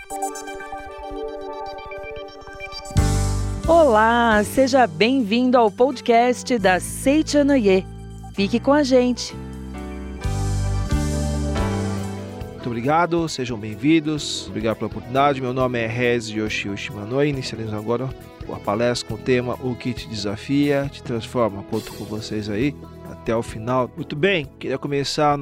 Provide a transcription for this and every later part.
Olá, seja bem-vindo ao podcast da Seichonoye. Fique com a gente. Muito obrigado, sejam bem-vindos. Obrigado pela oportunidade. Meu nome é Rezi Yoshio Shimanoi. Iniciaremos agora a palestra com o tema O que te desafia, te transforma. Conto com vocês aí até o final. Muito bem, queria começar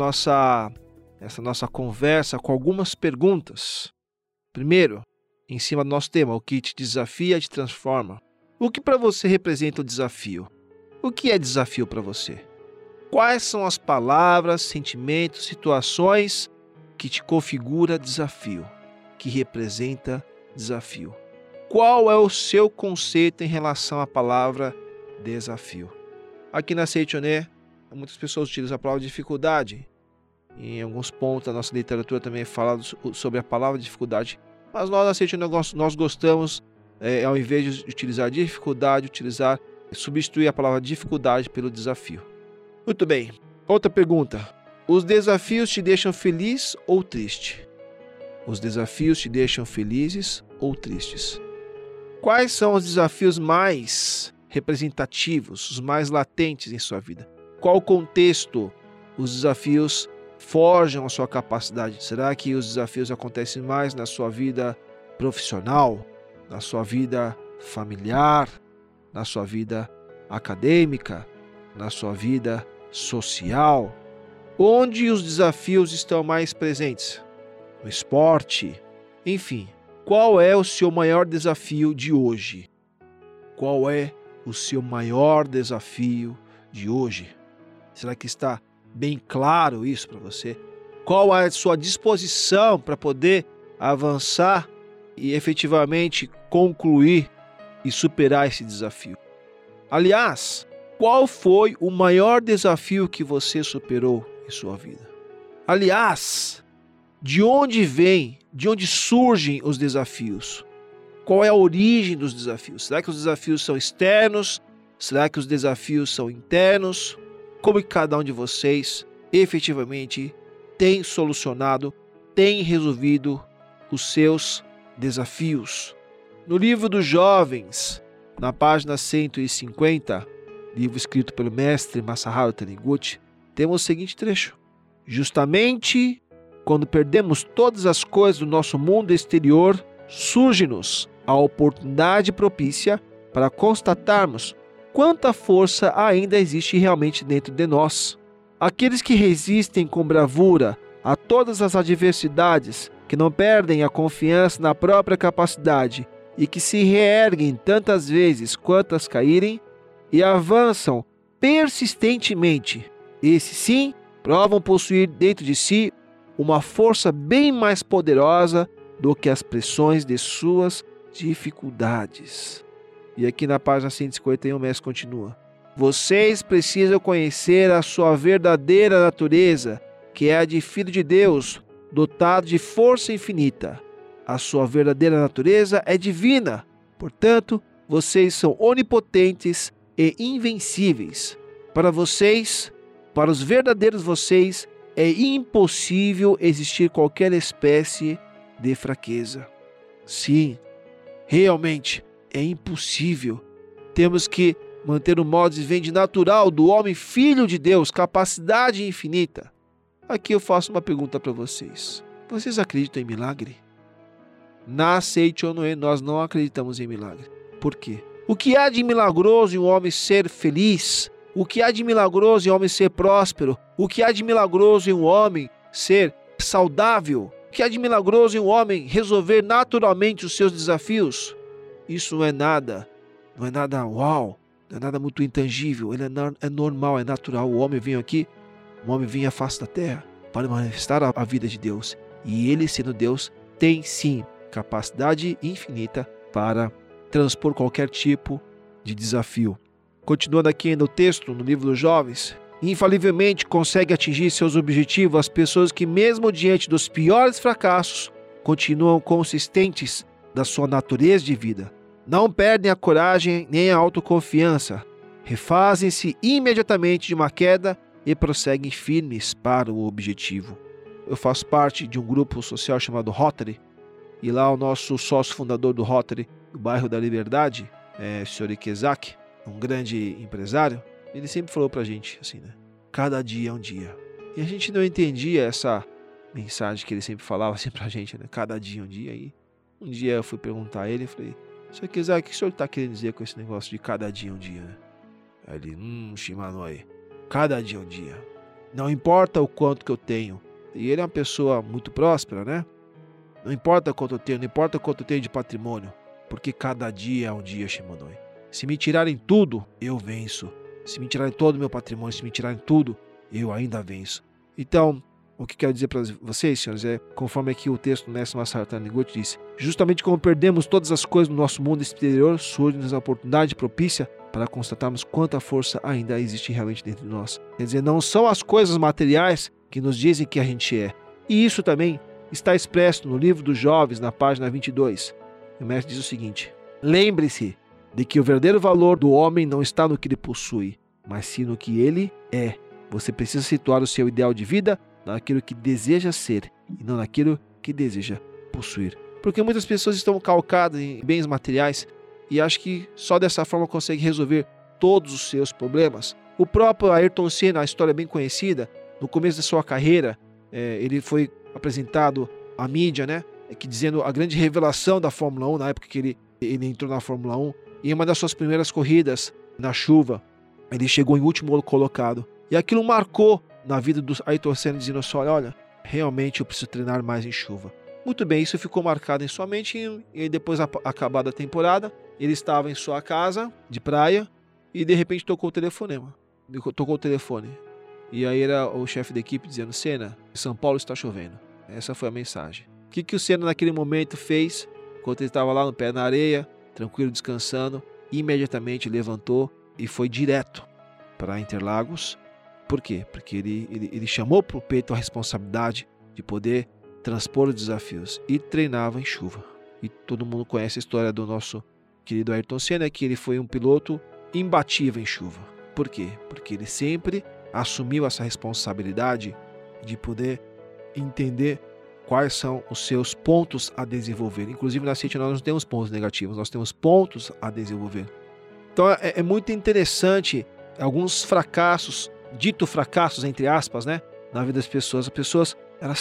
essa nossa conversa com algumas perguntas. Primeiro, em cima do nosso tema, o que te desafia, te transforma. O que para você representa o desafio? O que é desafio para você? Quais são as palavras, sentimentos, situações que te configura desafio, que representa desafio? Qual é o seu conceito em relação à palavra desafio? Aqui na Seichonoye, muitas pessoas utilizam a palavra dificuldade. Em alguns pontos da nossa literatura também é falado sobre a palavra dificuldade. Mas nós na Seichonoye nós gostamos, ao invés de utilizar dificuldade, substituir a palavra dificuldade pelo desafio. Muito bem. Outra pergunta. Os desafios te deixam feliz ou triste? Os desafios te deixam felizes ou tristes? Quais são os desafios mais representativos, os mais latentes em sua vida? Qual contexto os desafios forjam a sua capacidade? Será que os desafios acontecem mais na sua vida profissional, na sua vida familiar, na sua vida acadêmica, na sua vida social? Onde os desafios estão mais presentes? No esporte? Enfim, qual é o seu maior desafio de hoje? Qual é o seu maior desafio de hoje? Será que está bem claro isso para você? Qual é a sua disposição para poder avançar e efetivamente concluir e superar esse desafio? Aliás, qual foi o maior desafio que você superou em sua vida? Aliás, de onde surgem os desafios? Qual é a origem dos desafios? Será que os desafios são externos? Será que os desafios são internos? Como que cada um de vocês efetivamente tem solucionado, tem resolvido os seus desafios? No livro dos jovens, na página 150, livro escrito pelo mestre Masaharu Taniguchi, temos o seguinte trecho: justamente quando perdemos todas as coisas do nosso mundo exterior, surge-nos a oportunidade propícia para constatarmos quanta força ainda existe realmente dentro de nós. Aqueles que resistem com bravura a todas as adversidades, que não perdem a confiança na própria capacidade e que se reerguem tantas vezes quantas caírem e avançam persistentemente, esses sim provam possuir dentro de si uma força bem mais poderosa do que as pressões de suas dificuldades. E aqui na página 151 o mestre continua: vocês precisam conhecer a sua verdadeira natureza, que é a de filho de Deus, dotado de força infinita. A sua verdadeira natureza é divina, portanto, vocês são onipotentes e invencíveis. Para vocês, para os verdadeiros vocês, é impossível existir qualquer espécie de fraqueza. Sim, realmente é impossível. Temos que manter o modo de vivendi natural do homem filho de Deus, capacidade infinita. Aqui eu faço uma pergunta para vocês. Vocês acreditam em milagre? Na Seichonoye nós não acreditamos em milagre. Por quê? O que há de milagroso em um homem ser feliz? O que há de milagroso em um homem ser próspero? O que há de milagroso em um homem ser saudável? O que há de milagroso em um homem resolver naturalmente os seus desafios? Isso não é nada uau, não é nada muito intangível, ele é normal, é natural. O homem veio aqui, o homem vinha à face da terra para manifestar a vida de Deus. E ele, sendo Deus, tem sim capacidade infinita para transpor qualquer tipo de desafio. Continuando aqui no texto, no livro dos jovens, infalivelmente consegue atingir seus objetivos as pessoas que, mesmo diante dos piores fracassos, continuam consistentes da sua natureza de vida. Não perdem a coragem nem a autoconfiança, refazem-se imediatamente de uma queda e prosseguem firmes para o objetivo. Eu faço parte de um grupo social chamado Rotary, E lá o nosso sócio fundador do Rotary, do bairro da Liberdade, o Sr. Ikezaki, um grande empresário, ele sempre falou pra gente assim, né? Cada dia é um dia. E a gente não entendia essa mensagem que ele sempre falava assim pra gente, né? Cada dia é um dia. E um dia eu fui perguntar a ele, falei, Sr. Ikezaki, o que o senhor tá querendo dizer com esse negócio de cada dia é um dia, né? Aí ele, Shimanoi, cada dia é um dia. Não importa o quanto que eu tenho. E ele é uma pessoa muito próspera, né? Não importa quanto eu tenho, não importa quanto eu tenho de patrimônio, porque cada dia é um dia, Shimanoi. Se me tirarem tudo, eu venço. Se me tirarem todo o meu patrimônio, se me tirarem tudo, eu ainda venço. Então, o que quero dizer para vocês, senhores, conforme aqui o texto do Mestre Masaru Taniguchi disse, justamente como perdemos todas as coisas no nosso mundo exterior, surge-nos a oportunidade propícia para constatarmos quanta força ainda existe realmente dentro de nós. Quer dizer, não são as coisas materiais que nos dizem que a gente é. E isso também está expresso no livro dos jovens, na página 22. O mestre diz o seguinte, lembre-se de que o verdadeiro valor do homem não está no que ele possui, mas sim no que ele é. Você precisa situar o seu ideal de vida naquilo que deseja ser e não naquilo que deseja possuir. Porque muitas pessoas estão calcadas em bens materiais e acham que só dessa forma consegue resolver todos os seus problemas. O próprio Ayrton Senna, a história bem conhecida, no começo da sua carreira, ele foi apresentado à mídia, né, dizendo a grande revelação da Fórmula 1, na época que ele entrou na Fórmula 1, e em uma das suas primeiras corridas na chuva, ele chegou em último colocado. E aquilo marcou na vida do Ayrton Senna, dizendo assim, olha, realmente eu preciso treinar mais em chuva. Muito bem, isso ficou marcado em sua mente e depois, acabada a temporada, ele estava em sua casa de praia e de repente tocou o telefone. E aí era o chefe da equipe dizendo, Senna, São Paulo está chovendo. Essa foi a mensagem. O que o Senna naquele momento fez? Enquanto ele estava lá no pé na areia, tranquilo, descansando, imediatamente levantou e foi direto para Interlagos. Por quê? Porque ele chamou para o peito a responsabilidade de poder transpor os desafios e treinava em chuva. E todo mundo conhece a história do nosso querido Ayrton Senna, que ele foi um piloto imbatível em chuva. Por quê? Porque ele sempre assumiu essa responsabilidade de poder entender quais são os seus pontos a desenvolver. Inclusive na CIT nós não temos pontos negativos, nós temos pontos a desenvolver. Então é muito interessante alguns fracassos, dito fracassos entre aspas, né, na vida das pessoas. As pessoas elas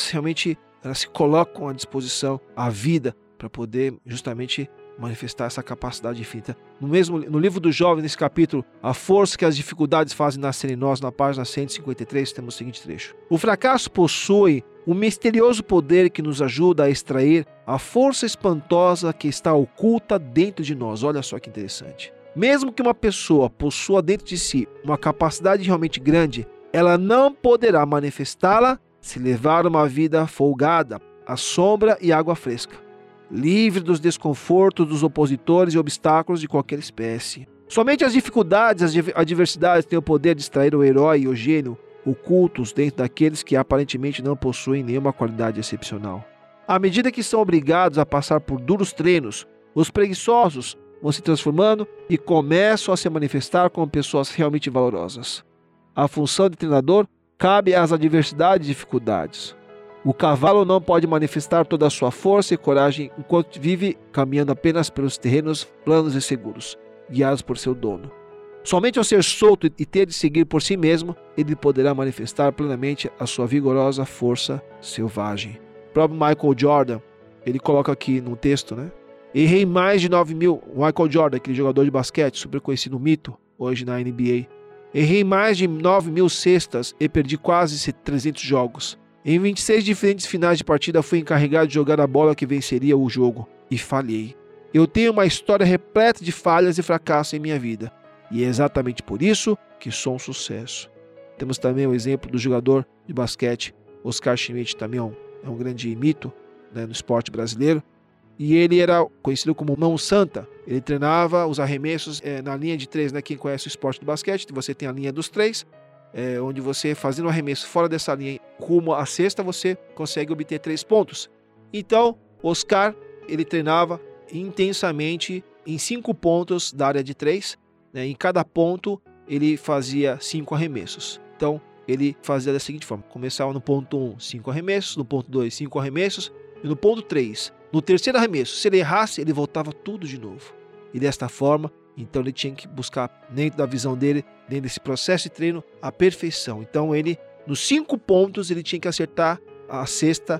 se colocam à disposição, à vida, para poder justamente manifestar essa capacidade infinita. No livro dos jovens, nesse capítulo, A Força que as Dificuldades Fazem Nascer em Nós, na página 153, temos o seguinte trecho. O fracasso possui um misterioso poder que nos ajuda a extrair a força espantosa que está oculta dentro de nós. Olha só que interessante. Mesmo que uma pessoa possua dentro de si uma capacidade realmente grande, ela não poderá manifestá-la se levar uma vida folgada, à sombra e água fresca, livre dos desconfortos dos opositores e obstáculos de qualquer espécie. Somente as dificuldades, as adversidades têm o poder de extrair o herói e o gênio ocultos dentro daqueles que aparentemente não possuem nenhuma qualidade excepcional. À medida que são obrigados a passar por duros treinos, os preguiçosos vão se transformando e começam a se manifestar como pessoas realmente valorosas. A função de treinador cabe às adversidades e dificuldades. O cavalo não pode manifestar toda a sua força e coragem enquanto vive caminhando apenas pelos terrenos planos e seguros, guiados por seu dono. Somente ao ser solto e ter de seguir por si mesmo, ele poderá manifestar plenamente a sua vigorosa força selvagem. O próprio Michael Jordan, ele coloca aqui no texto, né? Errei mais de 9 mil, Michael Jordan, aquele jogador de basquete, super conhecido mito, hoje na NBA. Errei mais de 9 mil cestas e perdi quase 300 jogos. Em 26 diferentes finais de partida fui encarregado de jogar a bola que venceria o jogo, e falhei. Eu tenho uma história repleta de falhas e fracassos em minha vida, e é exatamente por isso que sou um sucesso. Temos também o exemplo do jogador de basquete, Oscar Schmidt, também é um grande mito, né, no esporte brasileiro. E ele era conhecido como mão santa. Ele treinava os arremessos na linha de 3, né? Quem conhece o esporte do basquete, você tem a linha dos 3, onde você, fazendo o arremesso fora dessa linha, rumo à cesta, você consegue obter 3 pontos. Então, Oscar, ele treinava intensamente em 5 pontos da área de 3. Né? Em cada ponto, ele fazia 5 arremessos. Então, ele fazia da seguinte forma. Começava no ponto 1, 5 arremessos. No ponto 2, 5 arremessos. E no ponto 3, No terceiro arremesso, se ele errasse, ele voltava tudo de novo. E desta forma, então ele tinha que buscar, dentro da visão dele, dentro desse processo de treino, a perfeição. Então ele, nos 5 pontos, ele tinha que acertar a cesta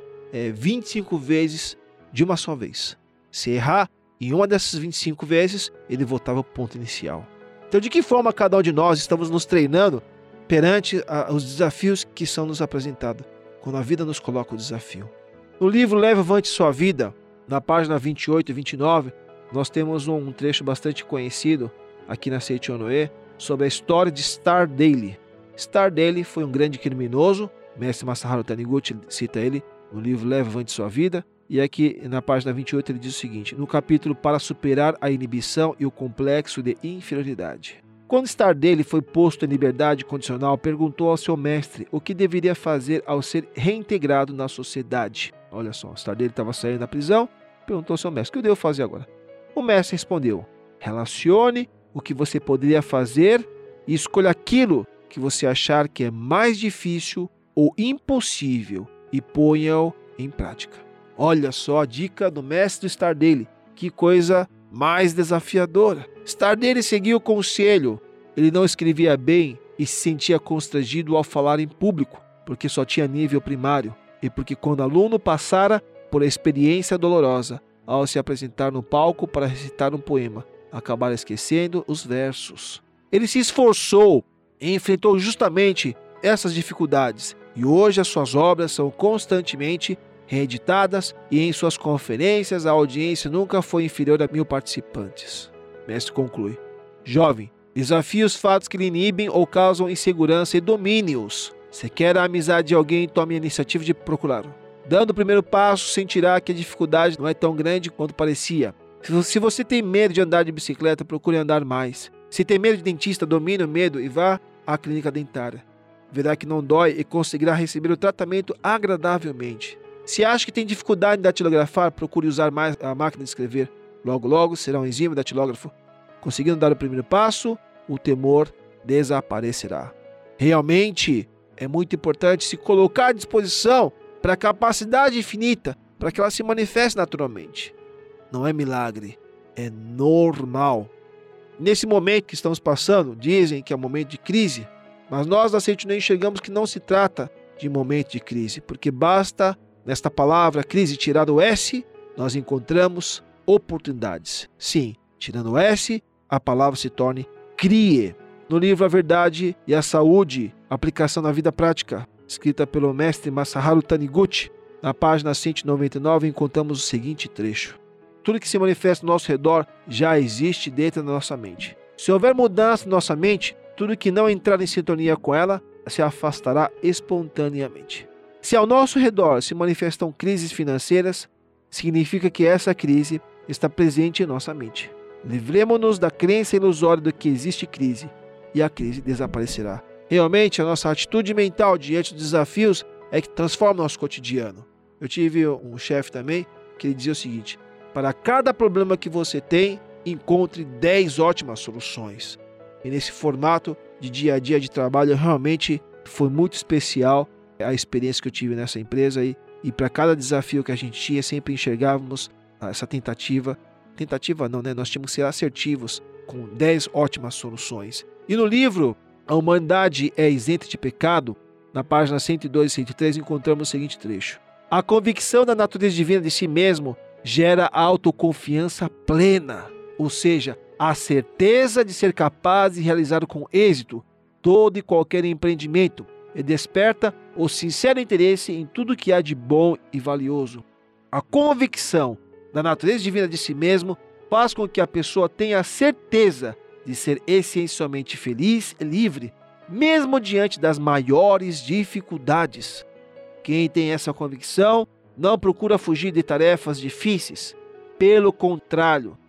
25 vezes de uma só vez. Se errar em uma dessas 25 vezes, ele voltava para o ponto inicial. Então, de que forma cada um de nós estamos nos treinando perante os desafios que são nos apresentados, quando a vida nos coloca o desafio? No livro Leve Avante Sua Vida, na página 28 e 29, nós temos um trecho bastante conhecido aqui na Seichonoye sobre a história de Star Daily. Star Daily foi um grande criminoso, mestre Masaharu Taniguchi cita ele no livro Leve Avante Sua Vida, e aqui na página 28 ele diz o seguinte, no capítulo Para superar a inibição e o complexo de inferioridade. Quando Star Daily foi posto em liberdade condicional, perguntou ao seu mestre o que deveria fazer ao ser reintegrado na sociedade. Olha só, Star Daily estava saindo da prisão, perguntou ao seu mestre, o que eu devo fazer agora? O mestre respondeu, relacione o que você poderia fazer e escolha aquilo que você achar que é mais difícil ou impossível e ponha-o em prática. Olha só a dica do mestre do Star Daily, que coisa mais desafiadora. Star Daily seguiu o conselho, ele não escrevia bem e se sentia constrangido ao falar em público, porque só tinha nível primário, e porque quando aluno passara por a experiência dolorosa, ao se apresentar no palco para recitar um poema, acabar esquecendo os versos. Ele se esforçou e enfrentou justamente essas dificuldades, e hoje as suas obras são constantemente reeditadas e em suas conferências a audiência nunca foi inferior a 1000 participantes. Mestre conclui, jovem, desafie os fatos que lhe inibem ou causam insegurança e domine-os. Se quer a amizade de alguém, tome a iniciativa de procurá-lo. Dando o primeiro passo, sentirá que a dificuldade não é tão grande quanto parecia. Se você tem medo de andar de bicicleta, procure andar mais. Se tem medo de dentista, domine o medo e vá à clínica dentária. Verá que não dói e conseguirá receber o tratamento agradavelmente. Se acha que tem dificuldade em datilografar, procure usar mais a máquina de escrever. Logo, logo, será um enzima datilógrafo. Conseguindo dar o primeiro passo, o temor desaparecerá. Realmente, é muito importante se colocar à disposição para a capacidade infinita, para que ela se manifeste naturalmente. Não é milagre, é normal. Nesse momento que estamos passando, dizem que é um momento de crise, mas nós da Seichonoye enxergamos que não se trata de momento de crise, porque basta, nesta palavra crise, tirar o S, nós encontramos oportunidades. Sim, tirando o S, a palavra se torne crie. No livro A Verdade e a Saúde, aplicação na vida prática, escrita pelo mestre Masaharu Taniguchi, na página 199 encontramos o seguinte trecho. Tudo que se manifesta ao nosso redor já existe dentro da nossa mente. Se houver mudança na nossa mente, tudo que não entrar em sintonia com ela se afastará espontaneamente. Se ao nosso redor se manifestam crises financeiras, significa que essa crise está presente em nossa mente. Livremo-nos da crença ilusória de que existe crise, e a crise desaparecerá. Realmente, a nossa atitude mental diante dos desafios é que transforma o nosso cotidiano. Eu tive um chefe também que ele dizia o seguinte, para cada problema que você tem, encontre 10 ótimas soluções. E nesse formato de dia a dia de trabalho, realmente foi muito especial a experiência que eu tive nessa empresa e para cada desafio que a gente tinha, sempre enxergávamos essa tentativa não, né? Nós tínhamos que ser assertivos com 10 ótimas soluções. E no livro A Humanidade é Isenta de Pecado, na página 102 e 103, encontramos o seguinte trecho. A convicção da natureza divina de si mesmo gera a autoconfiança plena, ou seja, a certeza de ser capaz de realizar com êxito todo e qualquer empreendimento e desperta o sincero interesse em tudo que há de bom e valioso. A convicção da natureza divina de si mesmo faz com que a pessoa tenha a certeza de ser essencialmente feliz e livre, mesmo diante das maiores dificuldades. Quem tem essa convicção não procura fugir de tarefas difíceis. Pelo contrário,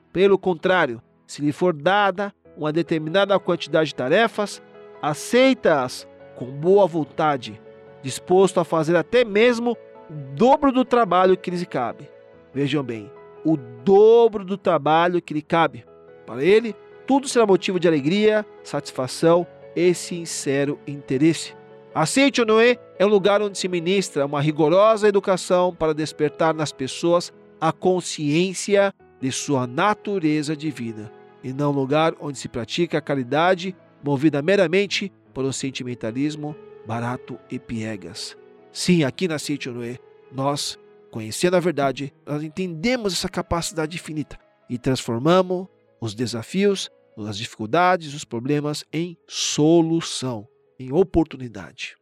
se lhe for dada uma determinada quantidade de tarefas, aceita-as com boa vontade, disposto a fazer até mesmo o dobro do trabalho que lhe cabe. Vejam bem, o dobro do trabalho que lhe cabe. Para ele, tudo será motivo de alegria, satisfação e sincero interesse. A Seichonoye é um lugar onde se ministra uma rigorosa educação para despertar nas pessoas a consciência de sua natureza divina, e não lugar onde se pratica a caridade movida meramente por um sentimentalismo barato e piegas. Sim, aqui na Seichonoye, nós, conhecendo a verdade, nós entendemos essa capacidade infinita e transformamos os desafios, as dificuldades, os problemas em solução, em oportunidade.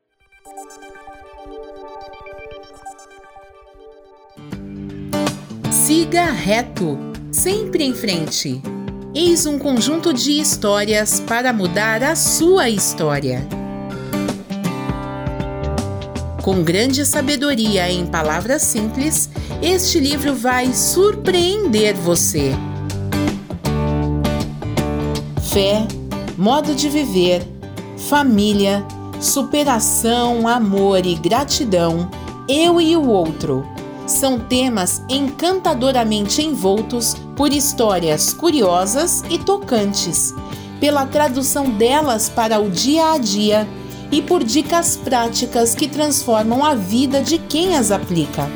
Siga reto, sempre em frente. Eis um conjunto de histórias para mudar a sua história. Com grande sabedoria em palavras simples, este livro vai surpreender você. Fé, modo de viver, família, superação, amor e gratidão, eu e o outro. São temas encantadoramente envoltos por histórias curiosas e tocantes, pela tradução delas para o dia a dia e por dicas práticas que transformam a vida de quem as aplica.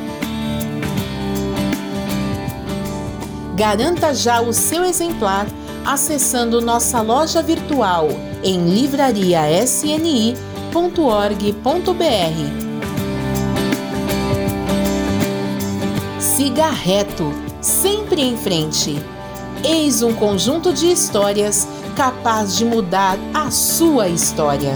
Garanta já o seu exemplar acessando nossa loja virtual em livrariasni.org.br. Siga reto, sempre em frente. Eis um conjunto de histórias capaz de mudar a sua história.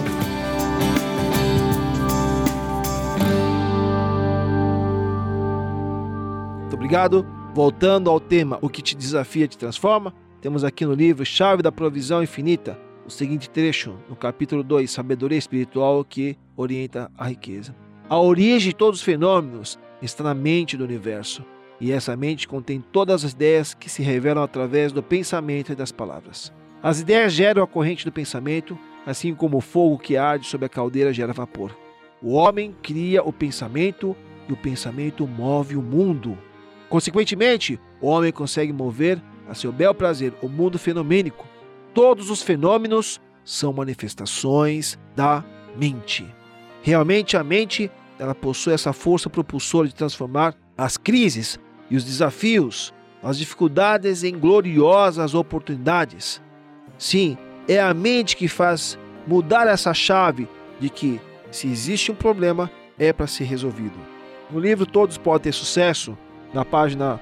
Muito obrigado. Voltando ao tema O que te desafia te transforma, temos aqui no livro Chave da Provisão Infinita o seguinte trecho, no capítulo 2, Sabedoria Espiritual que orienta a riqueza. A origem de todos os fenômenos está na mente do universo, e essa mente contém todas as ideias que se revelam através do pensamento e das palavras. As ideias geram a corrente do pensamento, assim como o fogo que arde sob a caldeira gera vapor. O homem cria o pensamento e o pensamento move o mundo. Consequentemente, o homem consegue mover a seu bel prazer o mundo fenomênico. Todos os fenômenos são manifestações da mente. Realmente a mente, ela possui essa força propulsora de transformar as crises e os desafios, as dificuldades em gloriosas oportunidades. Sim, é a mente que faz mudar essa chave de que, se existe um problema, é para ser resolvido. No livro Todos Podem Ter Sucesso, na página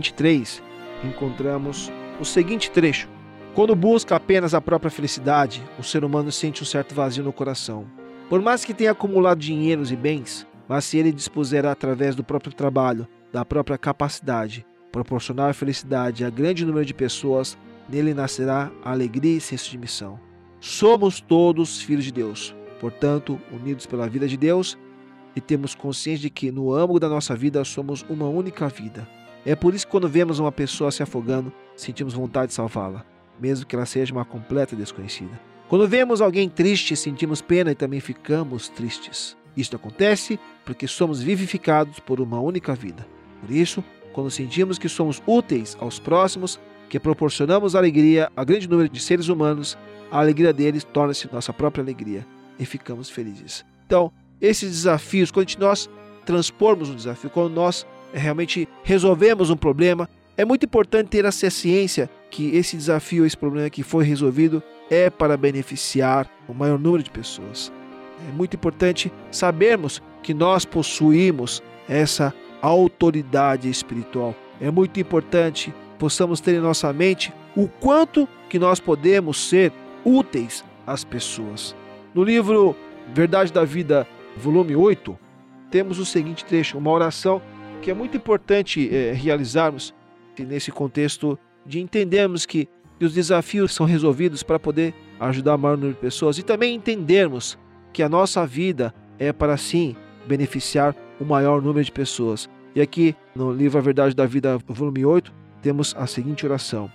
23, encontramos o seguinte trecho. Quando busca apenas a própria felicidade, o ser humano sente um certo vazio no coração. Por mais que tenha acumulado dinheiros e bens, mas se ele dispuser através do próprio trabalho, da própria capacidade, proporcionar felicidade a grande número de pessoas, nele nascerá a alegria e senso de missão. Somos todos filhos de Deus, portanto, unidos pela vida de Deus, e temos consciência de que no âmago da nossa vida somos uma única vida. É por isso que quando vemos uma pessoa se afogando, sentimos vontade de salvá-la, mesmo que ela seja uma completa desconhecida. Quando vemos alguém triste, sentimos pena e também ficamos tristes. Isto acontece porque somos vivificados por uma única vida. Por isso, quando sentimos que somos úteis aos próximos, que proporcionamos alegria a grande número de seres humanos, a alegria deles torna-se nossa própria alegria e ficamos felizes. Então, esses desafios, quando nós transpormos um desafio, quando nós realmente resolvemos um problema, é muito importante ter essa ciência que esse desafio, esse problema que foi resolvido é para beneficiar o maior número de pessoas. É muito importante sabermos que nós possuímos essa autoridade espiritual. É muito importante possamos ter em nossa mente o quanto que nós podemos ser úteis às pessoas. No livro Verdade da Vida, volume 8, temos o seguinte trecho, uma oração que é muito importante realizarmos nesse contexto de entendermos que os desafios são resolvidos para poder ajudar o maior número de pessoas e também entendermos que a nossa vida é para sim beneficiar o maior número de pessoas. E aqui no livro A Verdade da Vida, volume 8, temos a seguinte oração.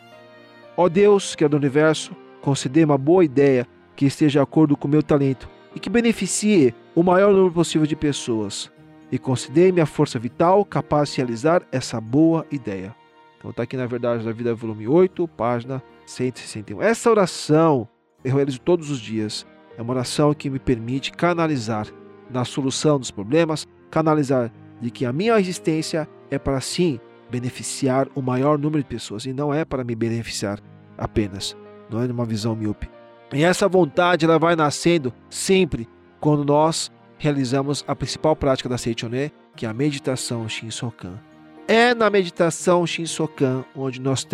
Ó Deus, que é do universo, concedei uma boa ideia que esteja de acordo com o meu talento e que beneficie o maior número possível de pessoas. E concedei-me a força vital capaz de realizar essa boa ideia. Então está aqui na Verdade da Vida, volume 8, página 161. Essa oração eu realizo todos os dias. É uma oração que me permite canalizar na solução dos problemas, canalizar de que a minha existência é para sim beneficiar o maior número de pessoas, e não é para me beneficiar apenas, não é uma visão míope. E essa vontade ela vai nascendo sempre quando nós realizamos a principal prática da Seichon-e, que é a meditação Shinsokan. É na meditação Shinsokan onde nós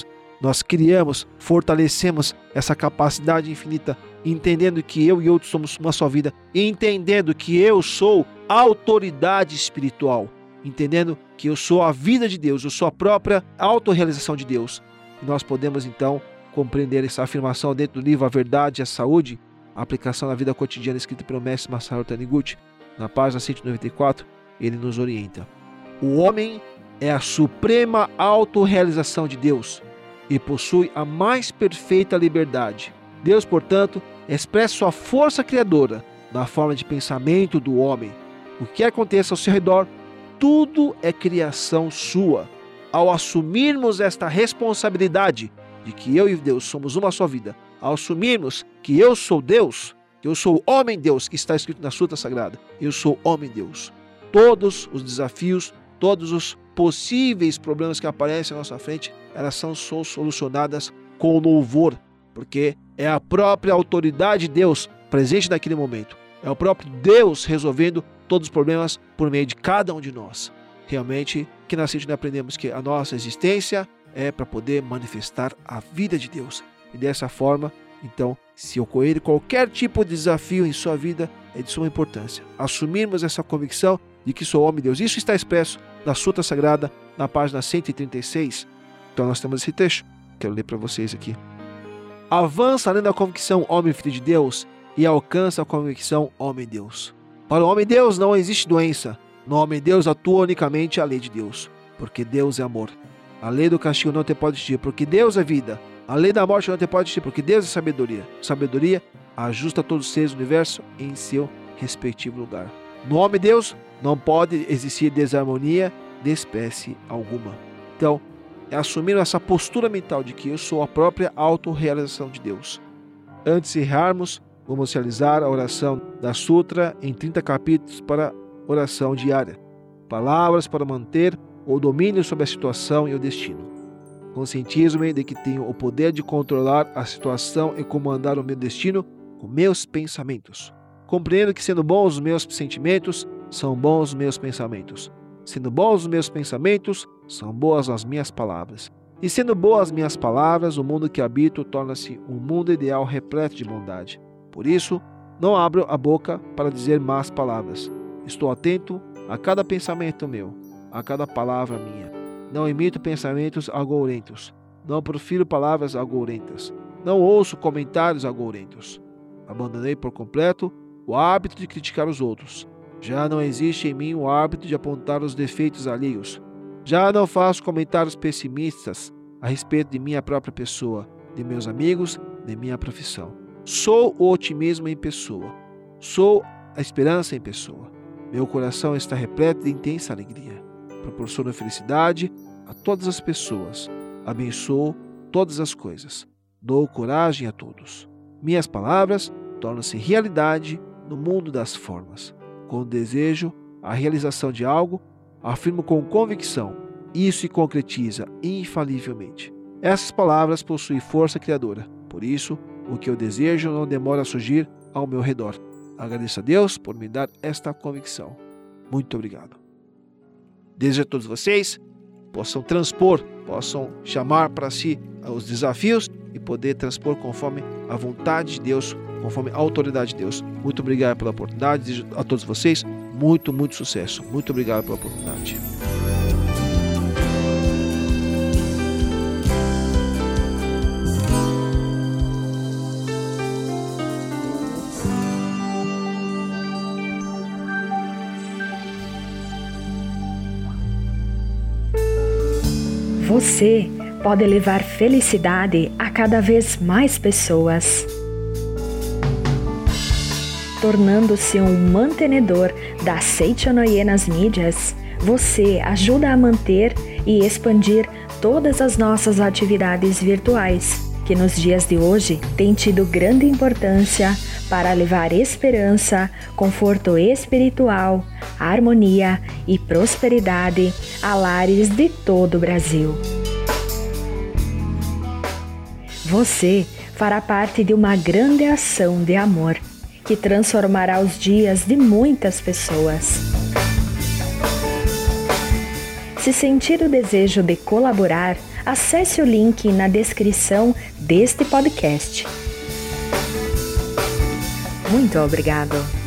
criamos, fortalecemos essa capacidade infinita, entendendo que eu e outros somos uma só vida, entendendo que eu sou a autoridade espiritual, entendendo que eu sou a vida de Deus, eu sou a própria autorrealização de Deus. E nós podemos então compreender essa afirmação dentro do livro A Verdade e a Saúde, a aplicação na vida cotidiana escrita pelo mestre Masaru Taniguchi, na página 194, ele nos orienta. O homem é a suprema autorrealização de Deus e possui a mais perfeita liberdade. Deus, portanto, expressa sua força criadora na forma de pensamento do homem. O que aconteça ao seu redor, tudo é criação sua. Ao assumirmos esta responsabilidade de que eu e Deus somos uma só vida, ao assumirmos que eu sou Deus, que eu sou homem-Deus, que está escrito na Sutra Sagrada, eu sou homem-Deus. Todos os desafios, todos os possíveis problemas que aparecem à nossa frente, elas são solucionadas com louvor, porque é a própria autoridade de Deus presente naquele momento. É o próprio Deus resolvendo todos os problemas por meio de cada um de nós. Realmente, que na Seichon aprendemos que a nossa existência é para poder manifestar a vida de Deus. E dessa forma, então, se ocorrer qualquer tipo de desafio em sua vida, é de suma importância assumirmos essa convicção de que sou homem de Deus. Isso está expresso na Sutra Sagrada, na página 136. Então nós temos esse texto, quero ler para vocês aqui. Avança além da convicção homem-filho de Deus e alcança a convicção homem-Deus. Para o homem-Deus não existe doença. No homem-Deus atua unicamente a lei de Deus, porque Deus é amor. A lei do castigo não te pode existir, porque Deus é vida. A lei da morte não te pode existir, porque Deus é sabedoria. Sabedoria ajusta todos os seres do universo em seu respectivo lugar. No homem-Deus não pode existir desarmonia de espécie alguma. Então, é assumir essa postura mental de que eu sou a própria autorrealização de Deus. Antes de errarmos, vamos realizar a oração da Sutra em 30 capítulos para oração diária. Palavras para manter o domínio sobre a situação e o destino. Conscientizo-me de que tenho o poder de controlar a situação e comandar o meu destino com meus pensamentos. Compreendo que sendo bons os meus sentimentos, são bons os meus pensamentos. Sendo bons os meus pensamentos, são boas as minhas palavras. E sendo boas as minhas palavras, o mundo que habito torna-se um mundo ideal repleto de bondade. Por isso, não abro a boca para dizer más palavras. Estou atento a cada pensamento meu, a cada palavra minha. Não imito pensamentos agourentos. Não profiro palavras agourentas. Não ouço comentários agourentos. Abandonei por completo o hábito de criticar os outros. Já não existe em mim o hábito de apontar os defeitos alheios. Já não faço comentários pessimistas a respeito de minha própria pessoa, de meus amigos, de minha profissão. Sou o otimismo em pessoa. Sou a esperança em pessoa. Meu coração está repleto de intensa alegria. Proporciono felicidade a todas as pessoas. Abençoo todas as coisas. Dou coragem a todos. Minhas palavras tornam-se realidade no mundo das formas. Quando desejo a realização de algo, afirmo com convicção. Isso se concretiza infalivelmente. Essas palavras possuem força criadora. Por isso, o que eu desejo não demora a surgir ao meu redor. Agradeço a Deus por me dar esta convicção. Muito obrigado. Desejo a todos vocês possam transpor, possam chamar para si os desafios e poder transpor conforme a vontade de Deus, conforme a autoridade de Deus. Muito obrigado pela oportunidade. Desejo a todos vocês muito sucesso. Muito obrigado pela oportunidade. Você pode levar felicidade a cada vez mais pessoas. Tornando-se um mantenedor da Seichon-e nas mídias, você ajuda a manter e expandir todas as nossas atividades virtuais que nos dias de hoje tem tido grande importância para levar esperança, conforto espiritual, harmonia e prosperidade a lares de todo o Brasil. Você fará parte de uma grande ação de amor que transformará os dias de muitas pessoas. Se sentir o desejo de colaborar, acesse o link na descrição deste podcast. Muito obrigado!